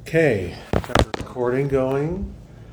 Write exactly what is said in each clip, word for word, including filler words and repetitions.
Okay, got the recording going.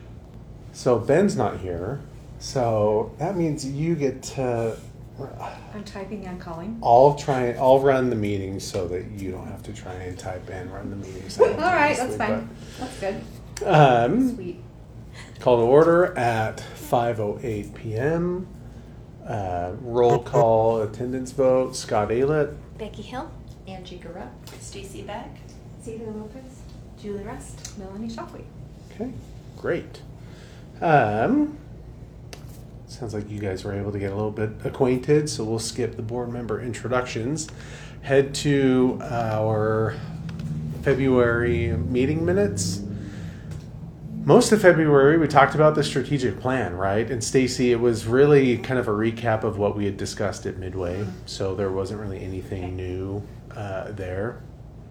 So Ben's not here, so that means you get to. I'm typing and calling. I'll try. I'll run the meeting so that you don't have to try and type and run the meetings. All right, that's fine. That's good. Um, Sweet. Call to order at five oh eight p.m. Uh, roll call attendance vote. Scott Aylett. Becky Hill. Angie Garrett. Stacy Beck. Celia Lopez. Julie Rust. Melanie Shockley. Okay, great. Um, sounds like you guys were able to get a little bit acquainted, so we'll skip the board member introductions. Head to our February meeting minutes. Most of February, we talked about the strategic plan, right? And Stacy, it was really kind of a recap of what we had discussed at Midway, so there wasn't really anything new uh, there.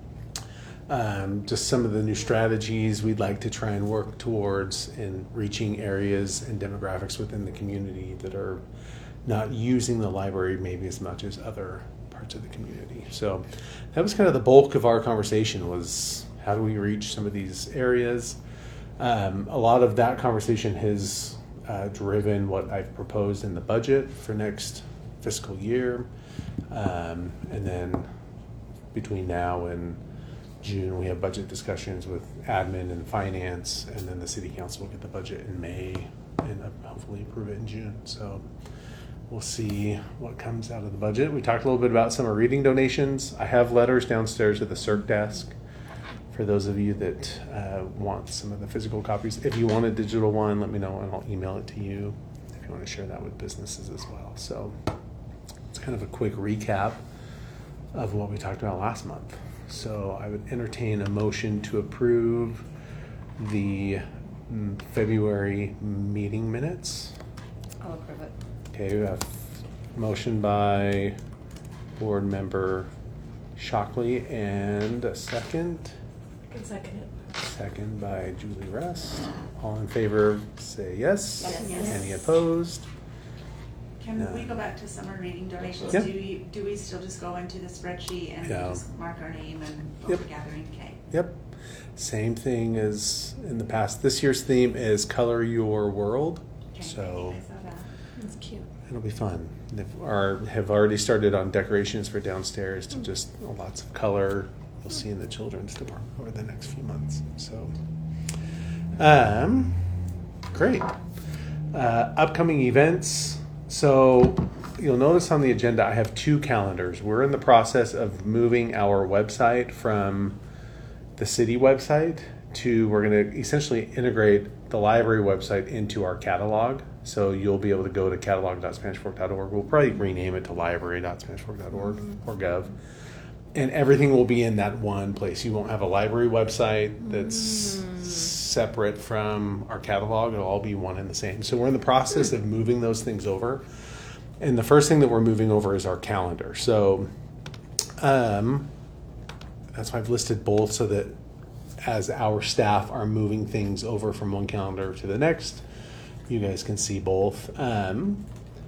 Um, just some of the new strategies we'd like to try and work towards in reaching areas and demographics within the community that are not using the library maybe as much as other parts of the community. So that was kind of the bulk of our conversation, was how do we reach some of these areas? Um, a lot of that conversation has uh, driven what I've proposed in the budget for next fiscal year. Um, and then between now and June, we have budget discussions with admin and finance, and then the city council will get the budget in May and uh, hopefully approve it in June. So we'll see what comes out of the budget. We talked a little bit about summer reading donations. I have letters downstairs at the C I R C desk for those of you that uh, want some of the physical copies. If you want a digital one, let me know and I'll email it to you if you want to share that with businesses as well. So it's kind of a quick recap of what we talked about last month. So I would entertain a motion to approve the mm, February meeting minutes. I'll approve it. Okay, we have a motion by board member Shockley and a second. I can second it. Second by Julie Rust. All in favor say yes. Yes. Yes. Any opposed? Can No. we go back to summer reading donations? Yep. Do we, do we still just go into the spreadsheet and Yeah. just mark our name and what Yep. we're gathering? Okay. Yep. Same thing as in the past. This year's theme is Color Your World. Okay. So I saw that. That's cute. it'll be fun. They've are, have already started on decorations for downstairs to just lots of color. You'll see in the children's department over the next few months. So, um, great. Uh, upcoming events. So you'll notice on the agenda I have two calendars. We're in the process of moving our website from the city website to, we're going to essentially integrate the library website into our catalog. So you'll be able to go to catalog dot spanish fork dot org. We'll probably rename it to library dot spanish fork dot org or gov. And everything will be in that one place. You won't have a library website that's mm. separate from our catalog. It'll all be one and the same. So we're in the process of moving those things over. And the first thing that we're moving over is our calendar. So um, that's why I've listed both, so that as our staff are moving things over from one calendar to the next, you guys can see both. Um,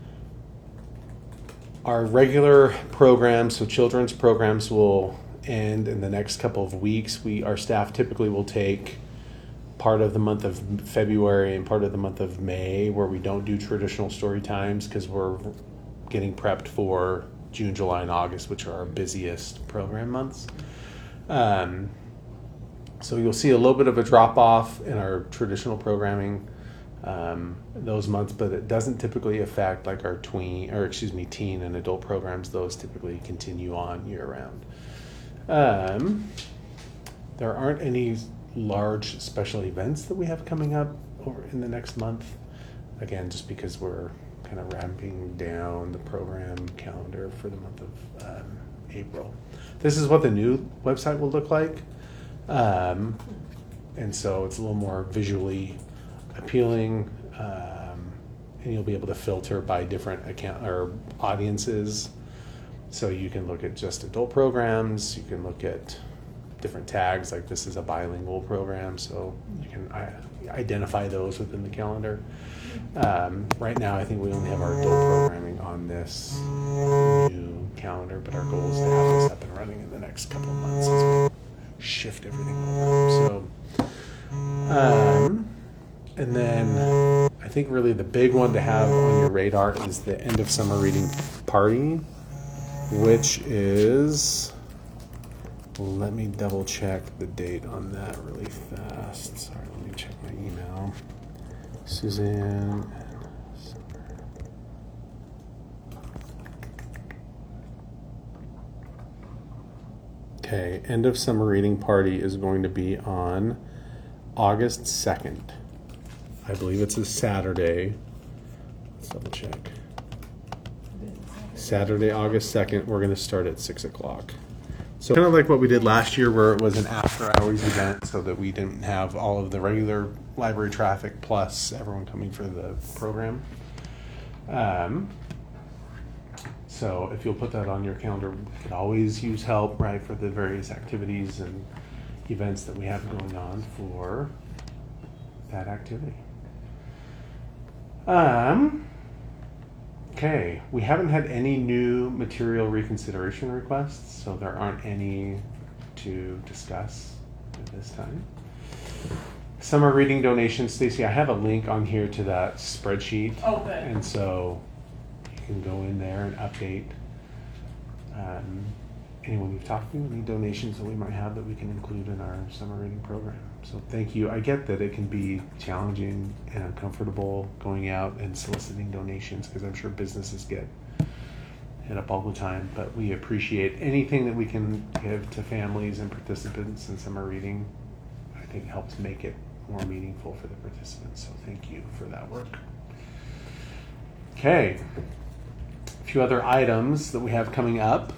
Our regular programs, so children's programs, will end in the next couple of weeks. We, our staff typically will take part of the month of February and part of the month of May where we don't do traditional story times because we're getting prepped for June, July, and August, which are our busiest program months. Um, so you'll see a little bit of a drop off in our traditional programming um, those months, but it doesn't typically affect like our tween or excuse me teen and adult programs. Those typically continue on year round. Um, there aren't any large special events that we have coming up over in the next month, again just because we're kind of ramping down the program calendar for the month of um, April. This is what the new website will look like, um, and so it's a little more visually appealing, um, and you'll be able to filter by different account or audiences. So you can look at just adult programs. You can look at different tags, like this is a bilingual program, so you can uh, identify those within the calendar. Um, right now, I think we only have our adult programming on this new calendar, but our goal is to have this up and running in the next couple of months as we shift everything over. So Um, and then I think really the big one to have on your radar is the end of summer reading party, which is, let me double check the date on that really fast. Sorry, let me check my email. Suzanne. Okay, end of summer reading party is going to be on August second. I believe it's a Saturday. Let's double check. Saturday, August second, we're going to start at six o'clock. So kind of like what we did last year where it was an after hours event so that we didn't have all of the regular library traffic plus everyone coming for the program. Um, so if you'll put that on your calendar, we could always use help, right, for the various activities and events that we have going on for that activity. Um, okay, we haven't had any new material reconsideration requests, so there aren't any to discuss at this time. Summer reading donations, Stacy, I have a link on here to that spreadsheet. Oh, good. And so you can go in there and update um, anyone you've talked to, any donations that we might have that we can include in our summer reading program. So thank you. I get that it can be challenging and uncomfortable going out and soliciting donations because I'm sure businesses get hit up all the time, but we appreciate anything that we can give to families and participants in summer reading. I think helps make it more meaningful for the participants. So thank you for that work. Okay. A few other items that we have coming up.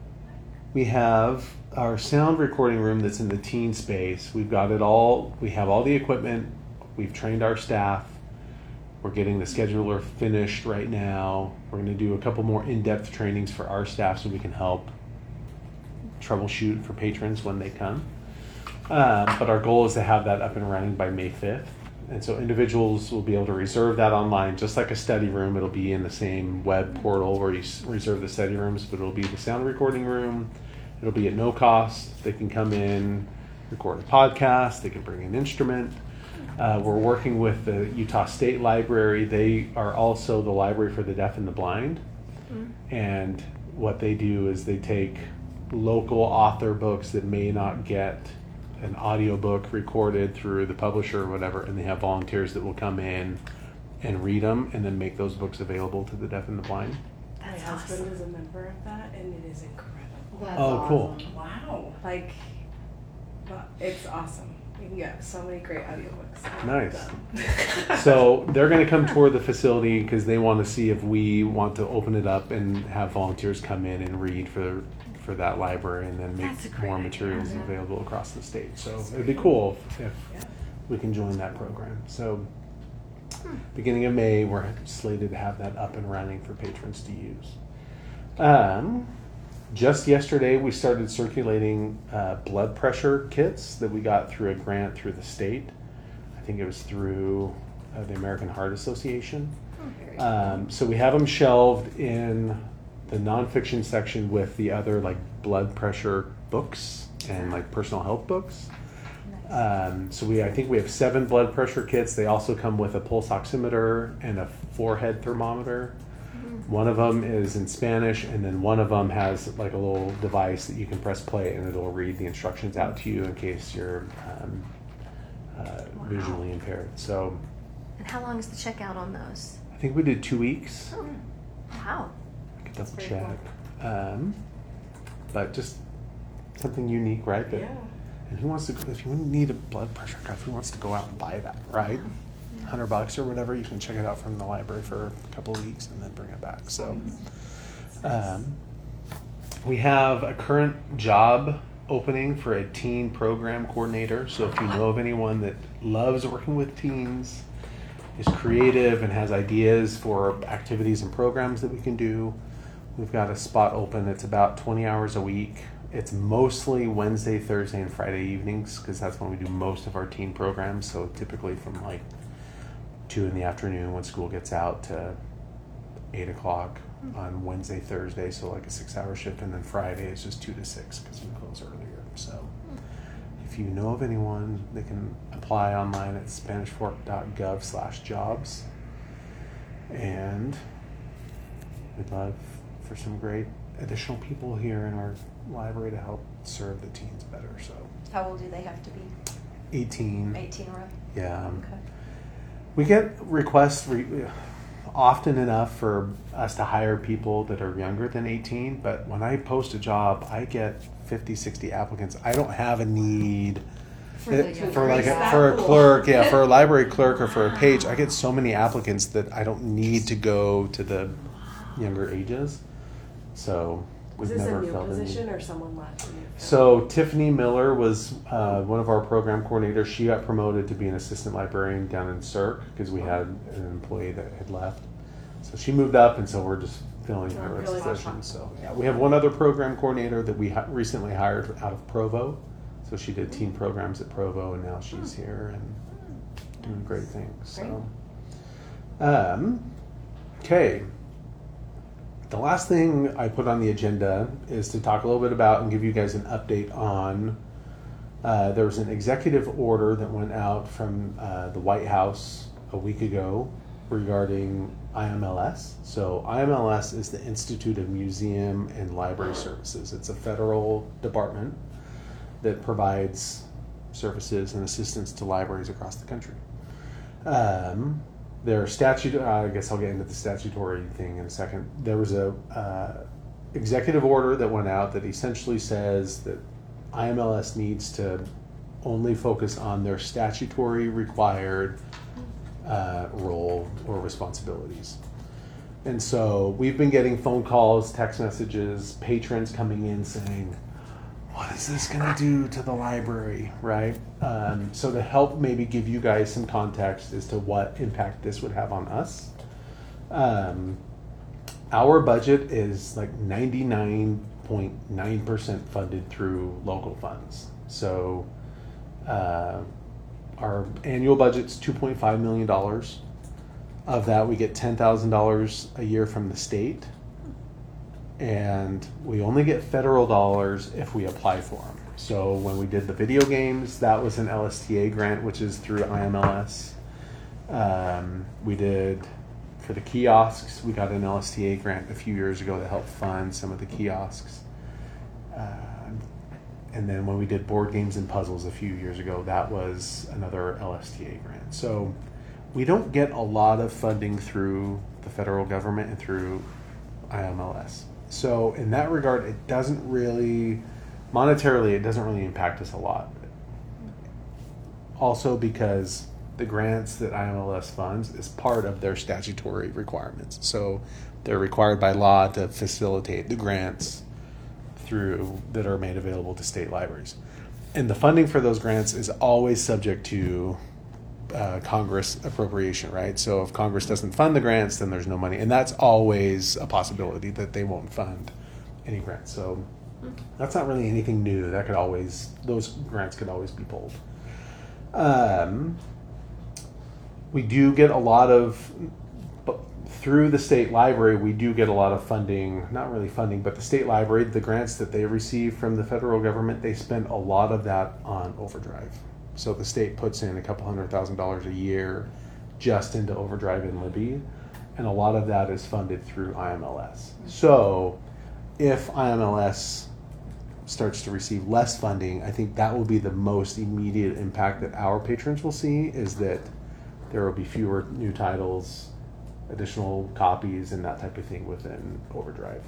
We have our sound recording room that's in the teen space. We've got it all. We have all the equipment. We've trained our staff. We're getting the scheduler finished right now. We're going to do a couple more in-depth trainings for our staff so we can help troubleshoot for patrons when they come. Um, but our goal is to have that up and running by May fifth. And so individuals will be able to reserve that online, just like a study room. It'll be in the same web portal where you s- reserve the study rooms, but it'll be the sound recording room. It'll be at no cost. They can come in, record a podcast. They can bring an instrument. Uh, we're working with the Utah State Library. They are also the library for the deaf and the blind. Mm. And what they do is they take local author books that may not get an audiobook recorded through the publisher or whatever, and they have volunteers that will come in and read them and then make those books available to the deaf and the blind. My That's husband awesome. is a member of that, and it is incredible. That's Oh, cool. awesome. Wow. Like, well, it's awesome. You can get so many great audiobooks. Nice. So they're going to come tour the facility because they want to see if we want to open it up and have volunteers come in and read for for that library and then That's a make great more idea. materials Yeah. available across the state. So it'd be cool if, if Yeah. we can join that program. So beginning of May, we're slated to have that up and running for patrons to use. Um, just yesterday, we started circulating uh, blood pressure kits that we got through a grant through the state. I think it was through uh, the American Heart Association. Oh, very Um, so we have them shelved in the nonfiction section with the other like blood pressure books and like personal health books. nice. Um, so we, I think we have seven blood pressure kits. They also come with a pulse oximeter and a forehead thermometer. Mhm. One of them is in Spanish, and then one of them has like a little device that you can press play, and it'll read the instructions out to you in case you're um, uh, Wow. visually impaired. So And how long is the checkout on those? I think we did two weeks. Oh, wow. I could That's double pretty check. Um, but just something unique, right? That, Yeah. And who wants to? If you need a blood pressure cuff, who wants to go out and buy that, right? Hundred bucks or whatever. You can check it out from the library for a couple of weeks and then bring it back. So, um, we have a current job opening for a teen program coordinator. So if you know of anyone that loves working with teens, is creative and has ideas for activities and programs that we can do, we've got a spot open. It's about twenty hours a week. It's mostly Wednesday, Thursday, and Friday evenings because that's when we do most of our teen programs. So typically from like two in the afternoon when school gets out to eight o'clock on Wednesday, Thursday. So like a six-hour shift, and then Friday is just two to six because we close earlier. So if you know of anyone, they can apply online at spanish fork dot gov slash jobs. And we'd love for some great additional people here in our library to help serve the teens better. So How old do they have to be? eighteen. eighteen or up? Yeah. Okay. We get requests re- often enough for us to hire people that are younger than eighteen, but when I post a job, I get fifty, sixty applicants. I don't have a need For the it- younger for like a, That for a cool. clerk, yeah, for a library clerk or for a page. I get so many applicants that I don't need to go to the younger ages. So Was we've this never a new felt the need. position or someone left? and you filled? So Tiffany Miller was uh, one of our program coordinators. She got promoted to be an assistant librarian down in Cirque because we had an employee that had left. So she moved up, and so we're just filling Oh, her really? position. So yeah, we have one other program coordinator that we ha- recently hired out of Provo. So she did teen programs at Provo, and now she's here and doing great things. So, um, okay. The last thing I put on the agenda is to talk a little bit about and give you guys an update on. Uh, there was an executive order that went out from uh, the White House a week ago regarding I M L S. So I M L S is the Institute of Museum and Library Services. It's a federal department that provides services and assistance to libraries across the country. Um, There are statute. Uh, I guess I'll get into the statutory thing in a second. There was a uh, executive order that went out that essentially says that I M L S needs to only focus on their statutory required uh, role or responsibilities. And so we've been getting phone calls, text messages, patrons coming in saying, what is this going to do to the library, right? Um, so to help maybe give you guys some context as to what impact this would have on us, um, our budget is like ninety-nine point nine percent funded through local funds. So uh, our annual budget's two point five million dollars. Of that, we get ten thousand dollars a year from the state. And we only get federal dollars if we apply for them. So when we did the video games, that was an L S T A grant, which is through I M L S. Um, we did, for the kiosks, we got an L S T A grant a few years ago that helped fund some of the kiosks. Um, and then when we did board games and puzzles a few years ago, that was another L S T A grant. So we don't get a lot of funding through the federal government and through I M L S. So in that regard, it doesn't really, monetarily, it doesn't really impact us a lot. Also because the grants that I M L S funds is part of their statutory requirements. So they're required by law to facilitate the grants through that are made available to state libraries. And the funding for those grants is always subject to Uh, Congress appropriation, right? So if Congress doesn't fund the grants, then there's no money, and that's always a possibility that they won't fund any grants. So that's not really anything new. That could always, those grants could always be pulled. Um, we do get a lot of, but through the state library, we do get a lot of funding. Not really funding, but the state library, the grants that they receive from the federal government, they spend a lot of that on Overdrive. So the state puts in a couple hundred thousand dollars a year just into Overdrive and Libby, and a lot of that is funded through I M L S. So if I M L S starts to receive less funding, I think that will be the most immediate impact that our patrons will see, is that there will be fewer new titles, additional copies, and that type of thing within Overdrive.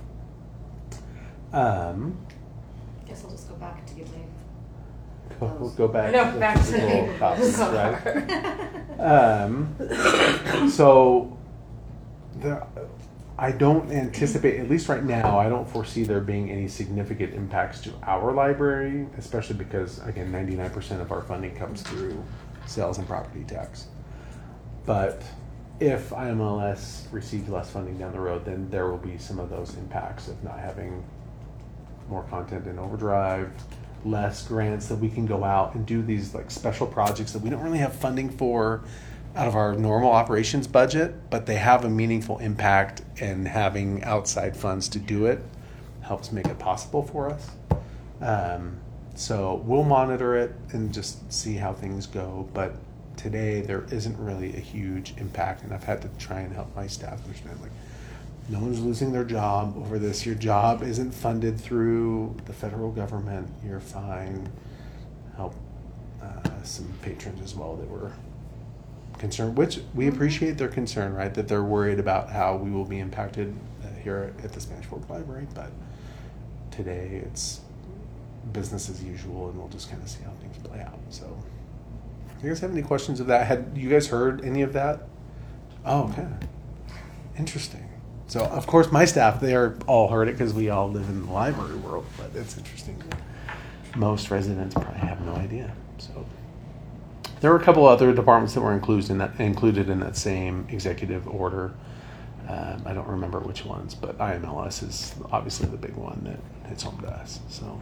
Um, Guess I'll just go back to get my. We'll go back, I know, back to physical the- copies, right? Um, so the, I don't anticipate, at least right now, I don't foresee there being any significant impacts to our library, especially because, again, ninety-nine percent of our funding comes through sales and property tax. But if I M L S receives less funding down the road, then there will be some of those impacts of not having more content in Overdrive, less grants that we can go out and do these like special projects that we don't really have funding for out of our normal operations budget, but they have a meaningful impact, and having outside funds to do it helps make it possible for us. Um, so we'll monitor it and just see how things go. But today there isn't really a huge impact, and I've had to try and help my staff understand, like, no one's losing their job over this. Your job isn't funded through the federal government. You're fine. Help uh, some patrons as well that were concerned, which we appreciate their concern, right? That they're worried about how we will be impacted uh, here at the Spanish Fork Library. But today it's business as usual, and we'll just kind of see how things play out. So, do you guys have any questions of that? Had you guys heard any of that? Oh, okay. Interesting. So, of course, my staff, they are all heard it because we all live in the library world, but it's interesting. Most residents probably have no idea. So, there were a couple other departments that were included in that, included in that same executive order. Um, I don't remember which ones, but I M L S is obviously the big one that hits home to us. So,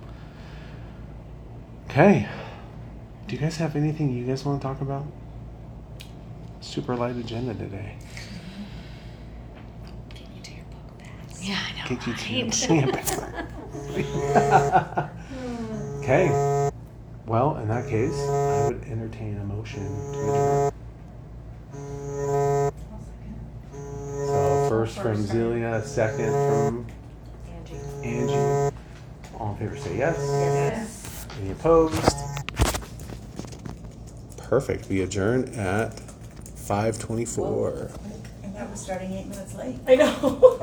okay. Do you guys have anything you guys want to talk about? Super light agenda today. Get you to your book bags. Yeah, I know. Get you to right? your Okay. Well, in that case, I would entertain a motion to adjourn. So first from Zelia, second from Angie. Angie. All in favor say yes. Yes. Any opposed? Perfect. We adjourn at five twenty-four. And that was starting eight minutes late. I know.